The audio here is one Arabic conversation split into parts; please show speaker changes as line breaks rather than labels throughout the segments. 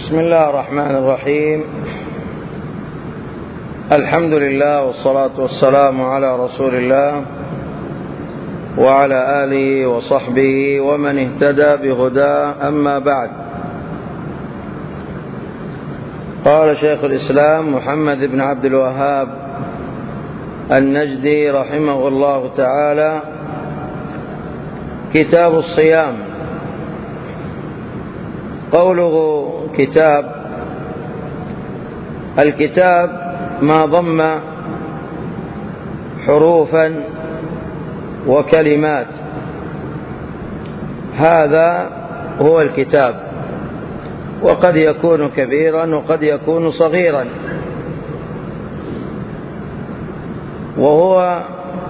بسم الله الرحمن الرحيم. الحمد لله والصلاة والسلام على رسول الله وعلى آله وصحبه ومن اهتدى بهداه، أما بعد. قال شيخ الإسلام محمد بن عبد الوهاب النجدي رحمه الله تعالى: كتاب الصيام. قوله كتاب، الكتاب ما ضم حروفا وكلمات، هذا هو الكتاب، وقد يكون كبيرا وقد يكون صغيرا، وهو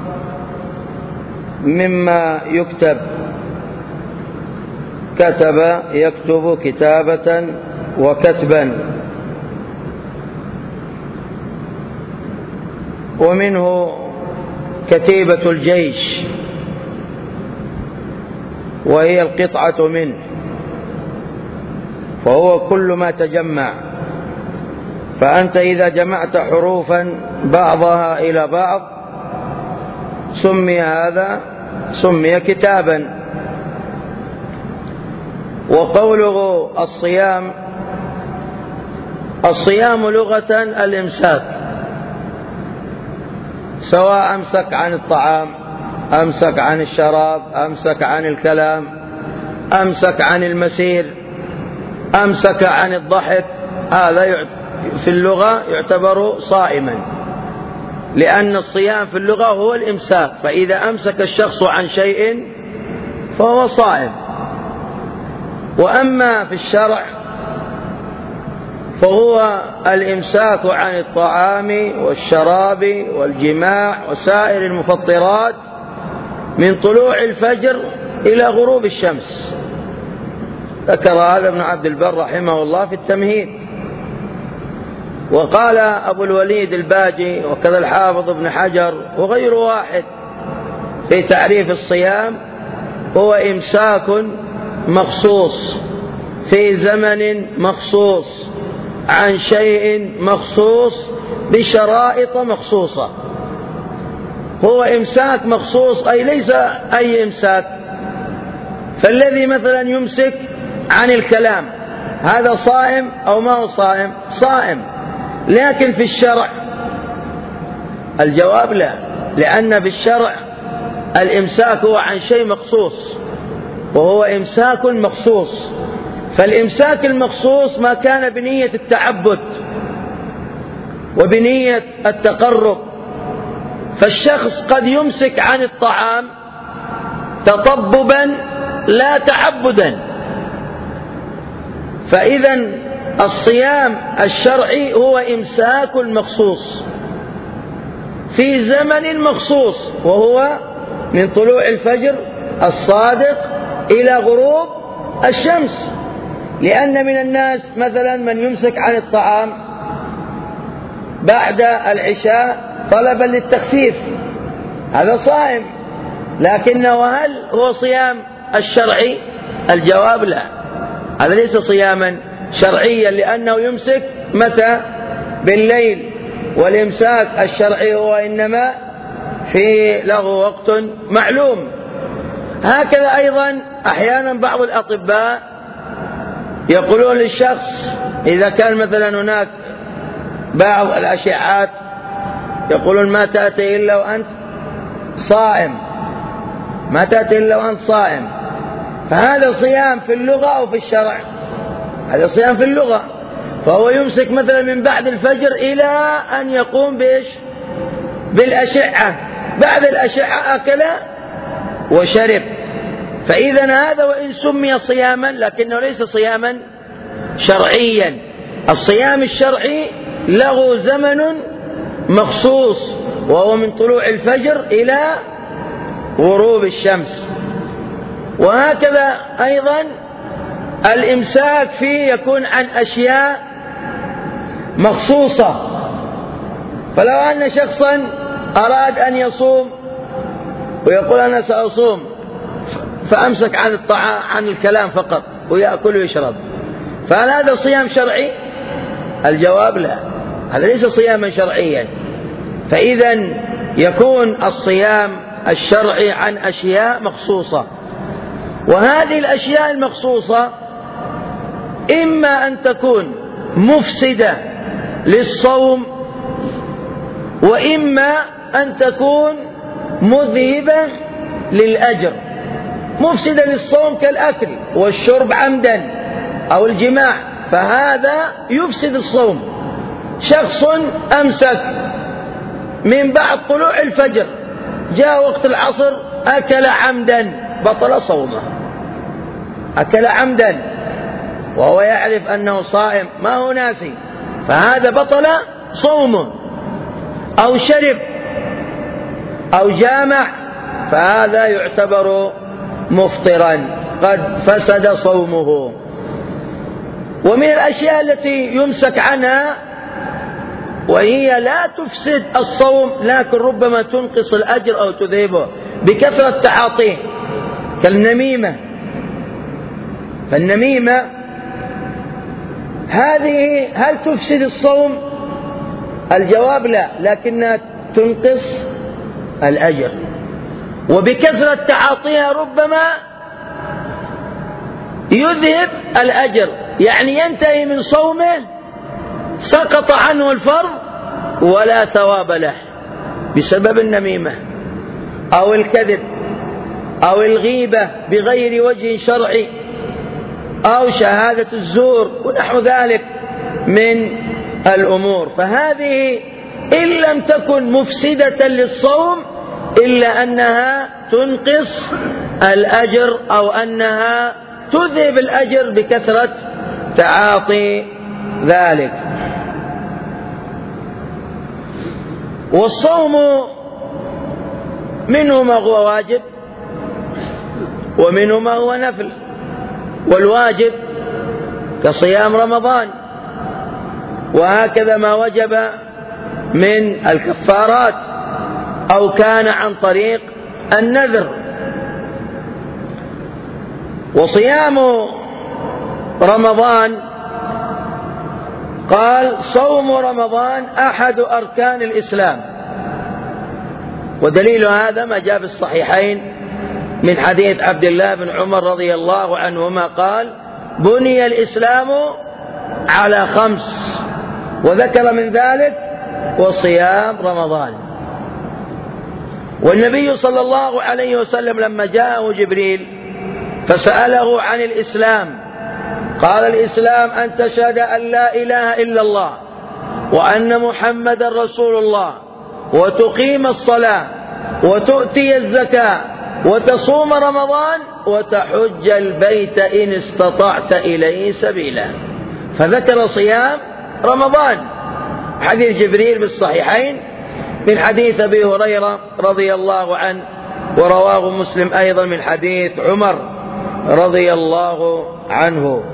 مما يكتب، كتب يكتب كتابة وكتبا. ومنه كتيبة الجيش، وهي القطعة منه، فهو كل ما تجمع. فأنت إذا جمعت حروفا بعضها إلى بعض سمي هذا سمي كتابا. وقوله الصيام، الصيام لغة الإمساك، سواء أمسك عن الطعام، أمسك عن الشراب، أمسك عن الكلام، أمسك عن المسير، أمسك عن الضحك، هذا في اللغة يعتبر صائما، لأن الصيام في اللغة هو الإمساك. فإذا أمسك الشخص عن شيء فهو صائم. وأما في الشرع فهو الإمساك عن الطعام والشراب والجماع وسائر المفطرات من طلوع الفجر إلى غروب الشمس. ذكر هذا ابن عبد البر رحمه الله في التمهيد. وقال أبو الوليد الباجي وكذا الحافظ ابن حجر وغير واحد في تعريف الصيام: هو إمساك مخصوص في زمن مخصوص عن شيء مخصوص بشرائط مخصوصة. هو إمساك مخصوص، أي ليس أي إمساك. فالذي مثلا يمسك عن الكلام هذا صائم أو ما هو صائم؟ صائم. لكن في الشرع الجواب لا، لأن في الشرع الإمساك هو عن شيء مخصوص، وهو إمساك مخصوص. فالإمساك المخصوص ما كان بنية التعبد وبنية التقرب. فالشخص قد يمسك عن الطعام تطببا لا تعبدا. فإذا الصيام الشرعي هو إمساك مخصوص في زمن مخصوص، وهو من طلوع الفجر الصادق إلى غروب الشمس. لأن من الناس مثلا من يمسك عن الطعام بعد العشاء طلبا للتخفيف، هذا صائم. لكنه هل هو صيام الشرعي؟ الجواب لا، هذا ليس صياما شرعيا، لأنه يمسك متى؟ بالليل. والإمساك الشرعي هو إنما في له وقت معلوم. هكذا أيضا أحيانا بعض الأطباء يقولون للشخص إذا كان مثلا هناك بعض الأشعات يقولون ما تأتي إلا وأنت صائم، ما تأتي إلا وأنت صائم. فهذا صيام في اللغة أو في الشرع؟ هذا صيام في اللغة. فهو يمسك مثلا من بعد الفجر إلى أن يقوم بإيش؟ بالأشعة. بعد الأشعة أكل وشرب. فإذا هذا وإن سمي صياما لكنه ليس صياما شرعيا. الصيام الشرعي له زمن مخصوص، وهو من طلوع الفجر إلى غروب الشمس. وهكذا أيضا الإمساك فيه يكون عن أشياء مخصوصة. فلو أن شخصا أراد أن يصوم ويقول أنا سأصوم، فأمسك عن الطعام عن الكلام فقط ويأكل ويشرب، فهل هذا صيام شرعي؟ الجواب لا، هذا ليس صياما شرعيا. فإذا يكون الصيام الشرعي عن أشياء مخصوصة، وهذه الأشياء المخصوصة إما أن تكون مفسدة للصوم، وإما أن تكون مذهبة للأجر. مفسدة للصوم كالأكل والشرب عمدا أو الجماع، فهذا يفسد الصوم. شخص أمسك من بعد طلوع الفجر، جاء وقت العصر أكل عمدا، بطل صومه. أكل عمدا وهو يعرف أنه صائم، ما هو ناسي، فهذا بطل صومه. أو شرب أو جامع، فهذا يعتبر مفطرا، قد فسد صومه. ومن الأشياء التي يمسك عنها وهي لا تفسد الصوم لكن ربما تنقص الأجر أو تذهبه بكثرة تعاطيه، كالنميمة. فالنميمة هذه هل تفسد الصوم؟ الجواب لا، لكنها تنقص الأجر. وبكثرة تعاطيها ربما يذهب الأجر، يعني ينتهي من صومه سقط عنه الفرض ولا ثواب له بسبب النميمة أو الكذب أو الغيبة بغير وجه شرعي أو شهادة الزور ونحو ذلك من الأمور. فهذه إن لم تكن مفسدة للصوم إلا أنها تنقص الأجر أو أنها تذهب الأجر بكثرة تعاطي ذلك. والصوم منه ما هو واجب ومنه ما هو نفل. والواجب كصيام رمضان، وهكذا ما وجب من الكفارات أو كان عن طريق النذر. وصيام رمضان قال صوم رمضان أحد أركان الإسلام، ودليل هذا ما جاء في الصحيحين من حديث عبد الله بن عمر رضي الله عنهما قال بني الإسلام على 5، وذكر من ذلك وصيام رمضان. والنبي صلى الله عليه وسلم لما جاءه جبريل فسأله عن الإسلام قال الإسلام أن تشهد أن لا إله إلا الله وأن محمد رسول الله وتقيم الصلاة وتؤتي الزكاة وتصوم رمضان وتحج البيت إن استطعت إليه سبيلا. فذكر صيام رمضان، حديث جبريل بالصحيحين من حديث أبي هريرة رضي الله عنه، ورواه مسلم أيضا من حديث عمر رضي الله عنه.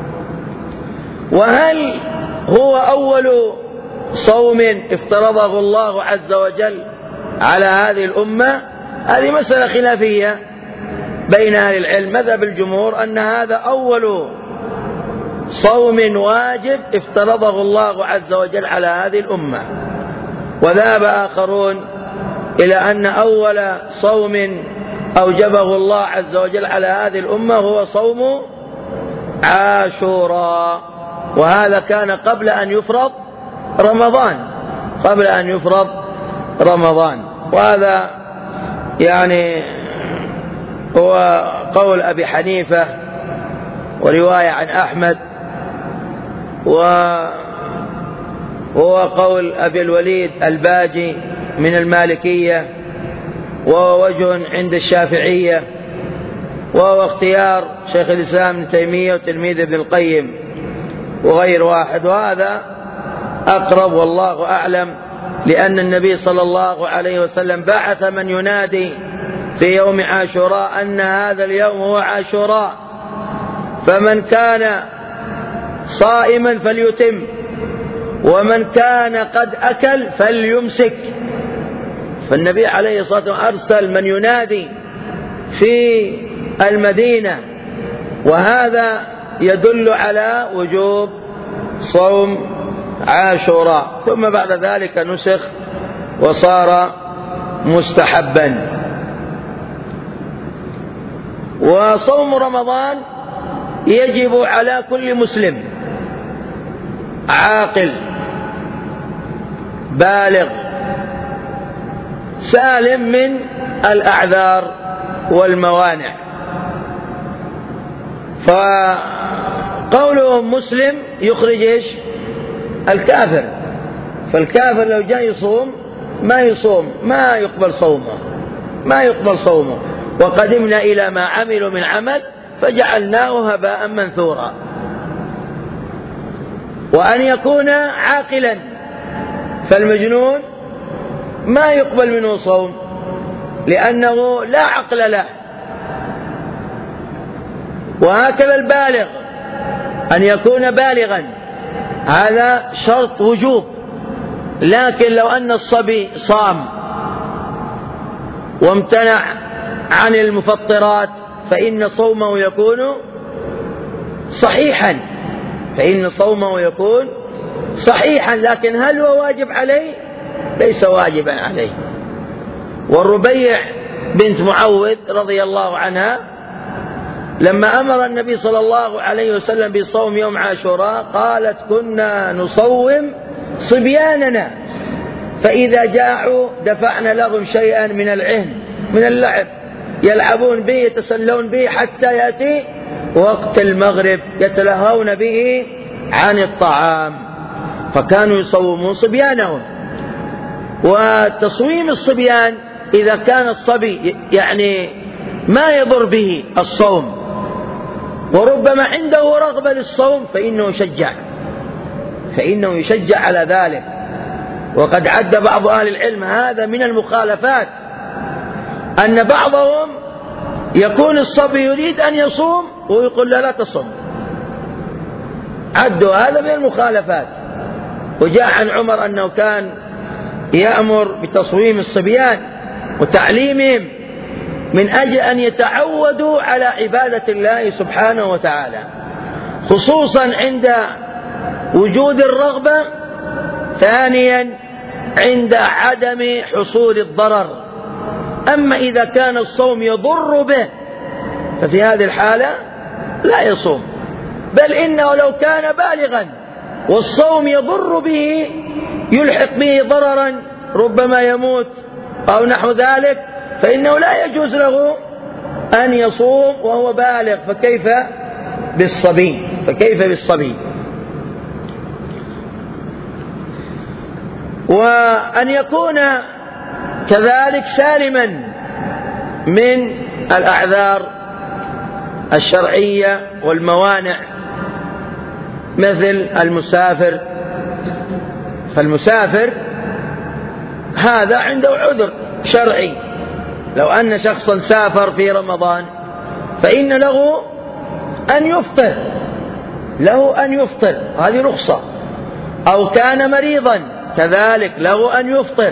وهل هو أول صوم افترضه الله عز وجل على هذه الأمة؟ هذه مسألة خلافية بين أهل العلم. مذهب الجمهور أن هذا أول صوم واجب افترضه الله عز وجل على هذه الأمة، وذهب آخرون إلى أن أول صوم أوجبه الله عز وجل على هذه الأمة هو صوم عاشوراء، وهذا كان قبل أن يفرض رمضان. وهذا يعني هو قول أبي حنيفة ورواية عن أحمد، وهو قول أبي الوليد الباجي من المالكية، وهو وجه عند الشافعية، وهو اختيار شيخ الإسلام ابن تيمية وتلميذ ابن القيم وغير واحد. وهذا أقرب والله أعلم، لأن النبي صلى الله عليه وسلم بعث من ينادي في يوم عاشوراء أن هذا اليوم هو عاشوراء، فمن كان صائما فليتم، ومن كان قد أكل فليمسك. فالنبي عليه الصلاة والسلام أرسل من ينادي في المدينة، وهذا يدل على وجوب صوم عاشوراء، ثم بعد ذلك نسخ وصار مستحبا. وصوم رمضان يجب على كل مسلم عاقل بالغ سالم من الأعذار والموانع. فقولهم مسلم يخرج إيش؟ الكافر. فالكافر لو جاء يصوم ما يقبل صومه. وقدمنا إلى ما عملوا من عمل فجعلناه هباء منثورا. وأن يكون عاقلا، فالمجنون ما يقبل منه صوم لأنه لا عقل له. وهكذا البالغ أن يكون بالغا، هذا شرط وجوب. لكن لو أن الصبي صام وامتنع عن المفطرات فإن صومه يكون صحيحا. لكن هل هو واجب عليه؟ ليس واجبا عليه. والربيع بنت معوذ رضي الله عنها لما أمر النبي صلى الله عليه وسلم بصوم يوم عاشوراء قالت: كنا نصوم صبياننا فإذا جاعوا دفعنا لهم شيئا من العهن من اللعب يلعبون به يتسلون به حتى يأتي وقت المغرب يتلهون به عن الطعام. فكانوا يصومون صبيانهم. وتصويم الصبيان إذا كان الصبي يعني ما يضر به الصوم وربما عنده رغبة للصوم فإنه يشجع على ذلك. وقد عد بعض أهل العلم هذا من المخالفات، أن بعضهم يكون الصبي يريد أن يصوم ويقول لا تصوم، عدوا هذا من المخالفات. وجاء عن عمر أنه كان يأمر بتصويم الصبيان وتعليمهم من أجل أن يتعودوا على عبادة الله سبحانه وتعالى، خصوصا عند وجود الرغبة، ثانيا عند عدم حصول الضرر. أما إذا كان الصوم يضر به ففي هذه الحالة لا يصوم، بل إنه لو كان بالغا والصوم يضر به يلحق به ضررا ربما يموت أو نحو ذلك فإنه لا يجوز له أن يصوم وهو بالغ، فكيف بالصبي. وأن يكون كذلك سالما من الأعذار الشرعية والموانع، مثل المسافر. فالمسافر هذا عنده عذر شرعي، لو أن شخصا سافر في رمضان فإن له أن يفطر، هذه رخصة. أو كان مريضا كذلك له أن يفطر.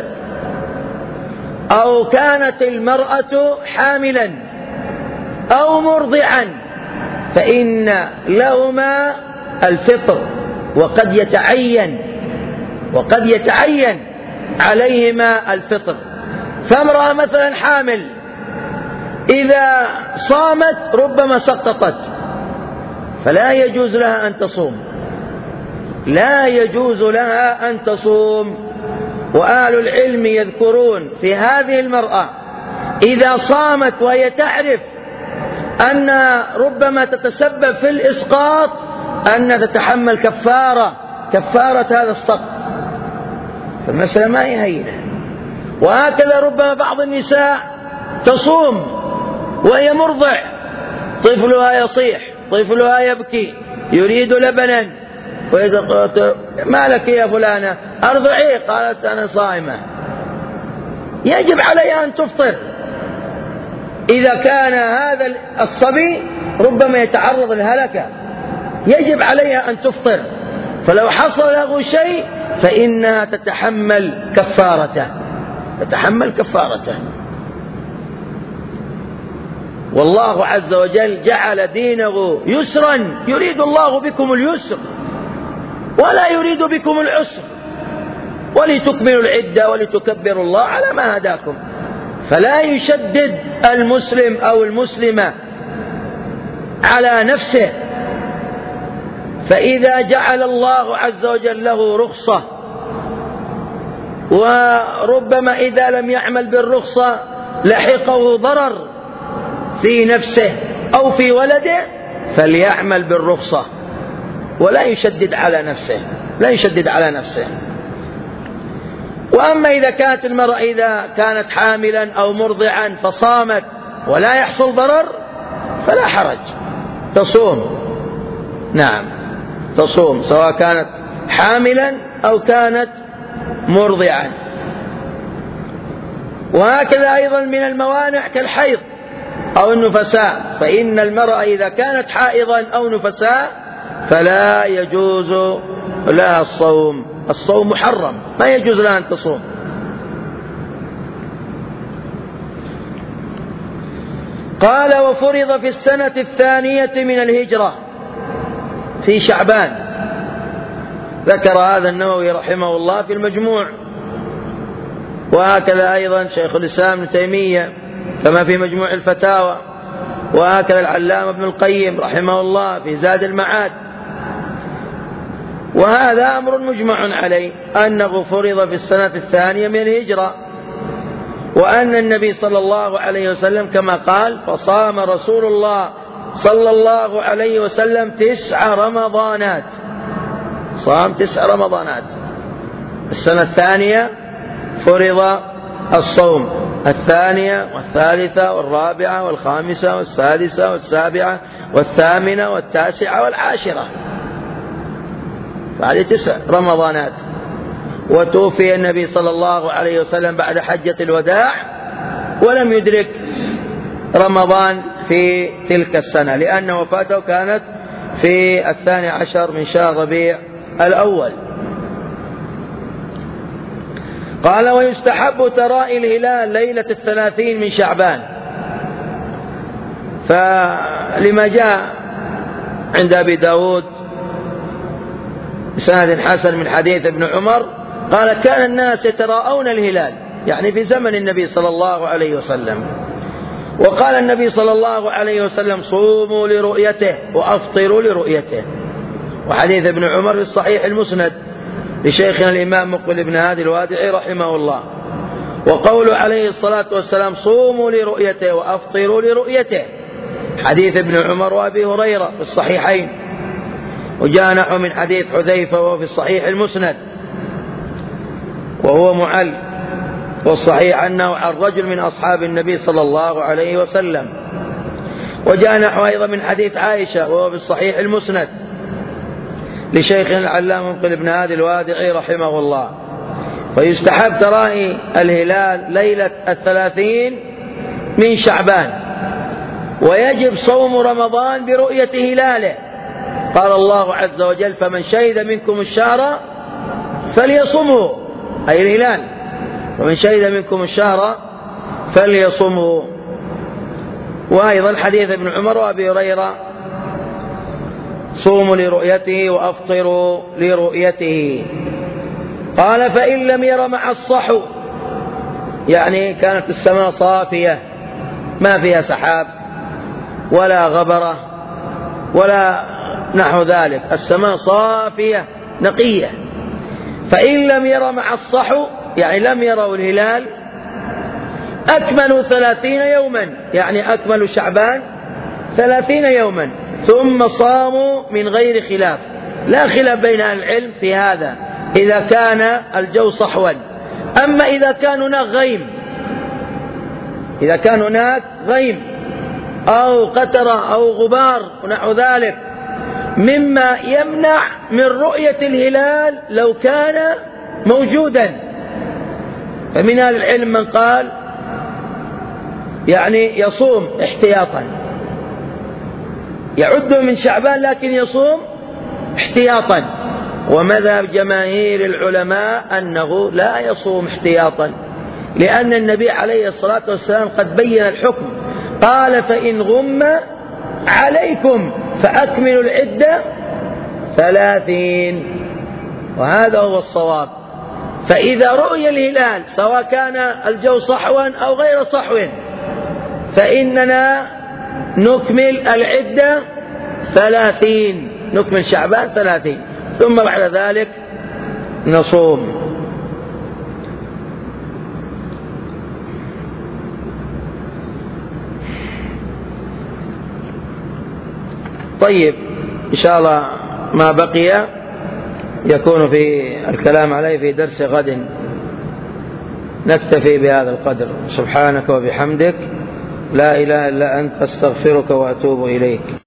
أو كانت المرأة حاملا أو مرضعا فإن لهما الفطر، وقد يتعين عليهما الفطر. فامرأة مثلا حامل إذا صامت ربما سقطت فلا يجوز لها أن تصوم. وأهل العلم يذكرون في هذه المرأة إذا صامت وهي تعرف أن ربما تتسبب في الإسقاط أن تتحمل كفارة هذا السقط، فالمسألة ما هي هينة. وهكذا ربما بعض النساء تصوم وهي مرضع، طفلها يصيح، طفلها يبكي، يريد لبنا، ما لك يا فلانة أرضعي؟ قالت أنا صائمة. يجب عليها أن تفطر. إذا كان هذا الصبي ربما يتعرض للهلكة يجب عليها أن تفطر، فلو حصل له شيء فإنها تتحمل كفارته. والله عز وجل جعل دينه يسرا، يريد الله بكم اليسر ولا يريد بكم العسر، ولتكملوا العدة ولتكبروا الله على ما هداكم. فلا يشدد المسلم أو المسلمة على نفسه، فإذا جعل الله عز وجل له رخصة، وربما إذا لم يعمل بالرخصة لحقه ضرر في نفسه أو في ولده، فليعمل بالرخصة ولا يشدد على نفسه، لا يشدد على نفسه. وأما إذا كانت المرأة إذا كانت حاملا أو مرضعا فصامت ولا يحصل ضرر فلا حرج، تصوم، نعم تصوم، سواء كانت حاملا أو كانت مرضعا. وهكذا أيضا من الموانع كالحيض أو النفساء، فإن المرأة إذا كانت حائضا أو نفساء فلا يجوز لها الصوم، الصوم محرم، ما يجوز لها أن تصوم. قال: وفرض في السنة الثانية من الهجرة في شعبان. ذكر هذا النووي رحمه الله في المجموع، وهكذا أيضا شيخ الإسلام ابن تيمية كما في مجموع الفتاوى، وهكذا العلامة ابن القيم رحمه الله في زاد المعاد. وهذا أمر مجمع عليه أنه فرض في السنة الثانية من الهجرة، وأن النبي صلى الله عليه وسلم كما قال: فصام رسول الله صلى الله عليه وسلم 9 رمضانات، صام 9 رمضانات. السنة الثانية فرض الصوم، الثانية والثالثة والرابعة والخامسة والسادسة والسابعة والثامنة والتاسعة والعاشرة، بعد 9 رمضانات. وتوفي النبي صلى الله عليه وسلم بعد حجة الوداع ولم يدرك رمضان في تلك السنة، لأن وفاته كانت في 12 من شهر ربيع الأول. قال: ويستحب تراءي الهلال ليلة 30 من شعبان، فلما جاء عند أبي داود بسند حسن من حديث ابن عمر قال: كان الناس يتراءون الهلال، يعني في زمن النبي صلى الله عليه وسلم. وقال النبي صلى الله عليه وسلم: صوموا لرؤيته وأفطروا لرؤيته. وحديث ابن عمر في الصحيح المسند لشيخنا الإمام مقبل بن هادي الوادعي رحمه الله. وقول عليه الصلاة والسلام: صوموا لرؤيته وأفطروا لرؤيته، حديث ابن عمر وأبي هريرة في الصحيحين. وجاء نحو من حديث حذيفة وهو في الصحيح المسند وهو معل، والصحيح أنه عن رجل من أصحاب النبي صلى الله عليه وسلم. وجاء نحو أيضا من حديث عائشة وهو في الصحيح المسند لشيخنا العلامة مقبل بن هادي الوادعي رحمه الله. فيستحب ترائي الهلال ليلة 30 من شعبان، ويجب صوم رمضان برؤية هلاله. قال الله عز وجل: فمن شهد منكم الشهر فليصمه، أي الهلال، ومن شهد منكم الشهر فليصمه. وأيضا حديث ابن عمر وأبي هريرة: صوموا لرؤيته وأفطروا لرؤيته. قال: فإن لم ير مع الصحو، يعني كانت السماء صافية ما فيها سحاب ولا غبرة ولا نحو ذلك، السماء صافية نقية. فإن لم ير مع الصحو، يعني لم يروا الهلال، أكملوا 30 يوما، يعني أكملوا شعبان 30 يوما، ثم صاموا من غير خلاف، لا خلاف بين أهل العلم في هذا إذا كان الجو صحوا. أما إذا كان هناك غيم، إذا كان هناك غيم أو قطرة أو غبار ونحو ذلك مما يمنع من رؤية الهلال لو كان موجودا، فمن أهل العلم من قال يعني يصوم احتياطا، يعد من شعبان لكن يصوم احتياطا. ومذهب جماهير العلماء أنه لا يصوم احتياطا، لأن النبي عليه الصلاة والسلام قد بين الحكم قال فإن غم عليكم فأكملوا العدة 30، وهذا هو الصواب. فإذا رؤي الهلال سواء كان الجو صحوا أو غير صحو فإننا نكمل العدة 30، نكمل شعبان 30، ثم بعد ذلك نصوم. طيب، إن شاء الله ما بقي يكون في الكلام عليه في درس غد. نكتفي بهذا القدر. سبحانك وبحمدك، لا إله إلا أنت، أستغفرك وأتوب إليك.